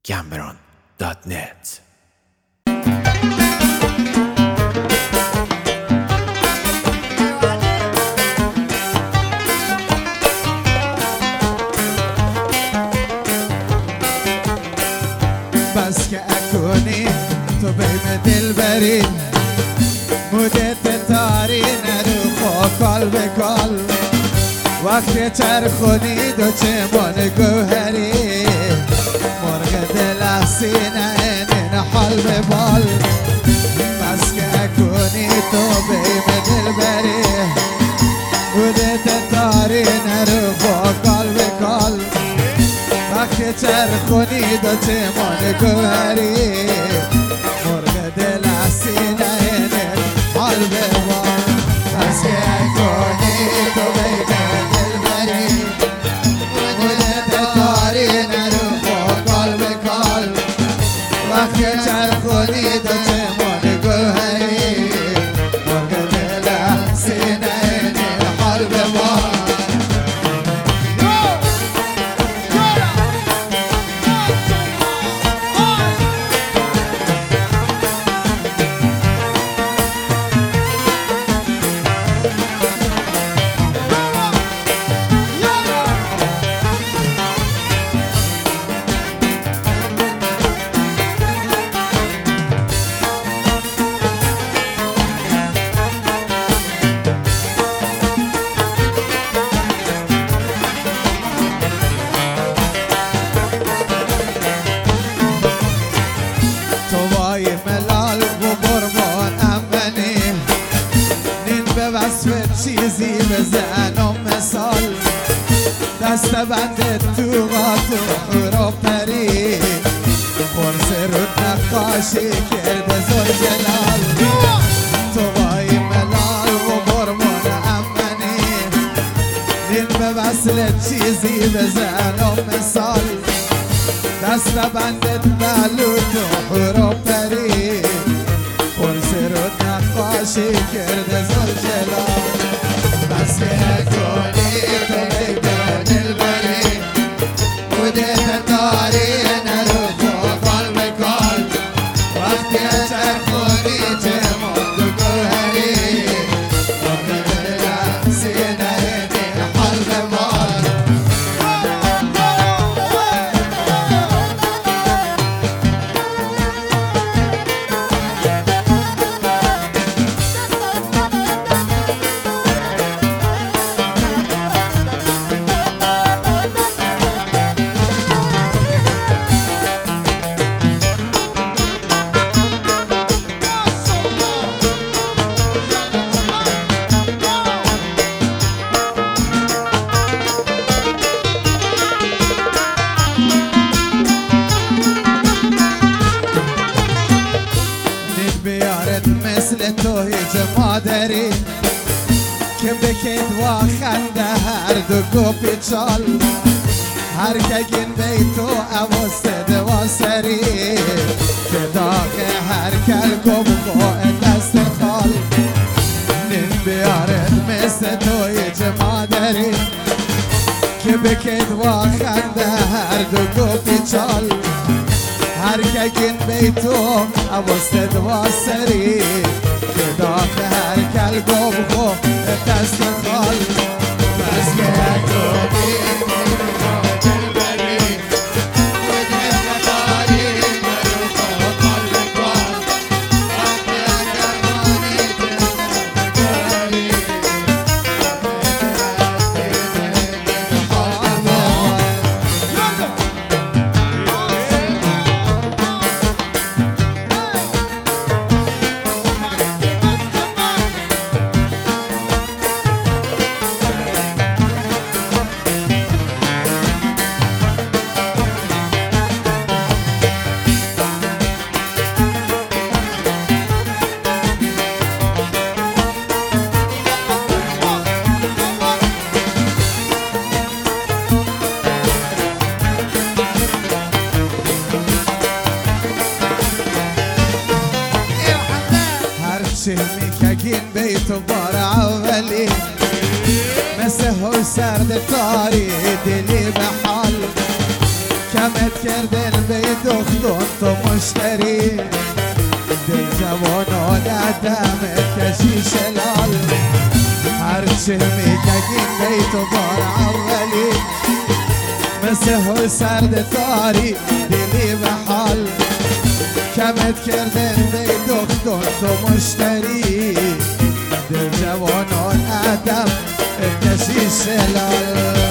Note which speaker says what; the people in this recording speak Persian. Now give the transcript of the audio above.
Speaker 1: gambron.net.
Speaker 2: بس که اکنی تو بیم دل بری مدت تاری نرو خواه کال به کال وقتی چرخونی دو چمان گوهری مرغ دل سینه این حال به بال بس که اکنی تو بیم دل بری مدت تاری نرو خواه کال به کال وقتی چرخونی دو چمان گوهری مرغ دل سینه این حال به بال بس که اکنی تو بیم دل بری مدت تاری نرو خواه کال به کال وقتی چرخونی دو چمان گوهری مرغ دل سینه این حال به بال ملال و برمان امنی نین به وصف چیزی بزن و مثال دست بند تو قاطو رو پری خورس رو نقاشی کرده زل جلال تو وای ملال و برمان امنی نین به وصل چیزی بزن و مثال دست بندت بلوت و حروف پری پرس رو نقاشی کرده زل جلال بس که نکنی تو بیم دل بری مدت تاری نرو خواه کال به کال وقتی چرخونی چمان دو گوهری مرغ دل سینه این حال به بال مثل تو هیچ مادری که بکید و خنده هر دو گو پیچال هر کگین بیتو اوستد و سری که داغ هر کل گو بخواه دست خال نیم بیارد مثل تو هیچ مادری که بکید و خنده هر دو گو پیچال هر کگین بیتو اوستد و سری که داخل هر کل گو بخو دست خال بس که اکنی دل بری مدت تاری نرو خواه کال به کال وقتی چرخونی چمان گوهری شمی کگین بیت بار اولی مثل هو سرد تاری دلی به حال کمت کردن بیت دختون تو مشتری دل جوانان دم کشیش لال هرچه میگگین بیتو بار اولی مثل هر سرد تاری دلی به حال کمت کردن بی دختون تو مشتری دل جوانان دم کشیش لال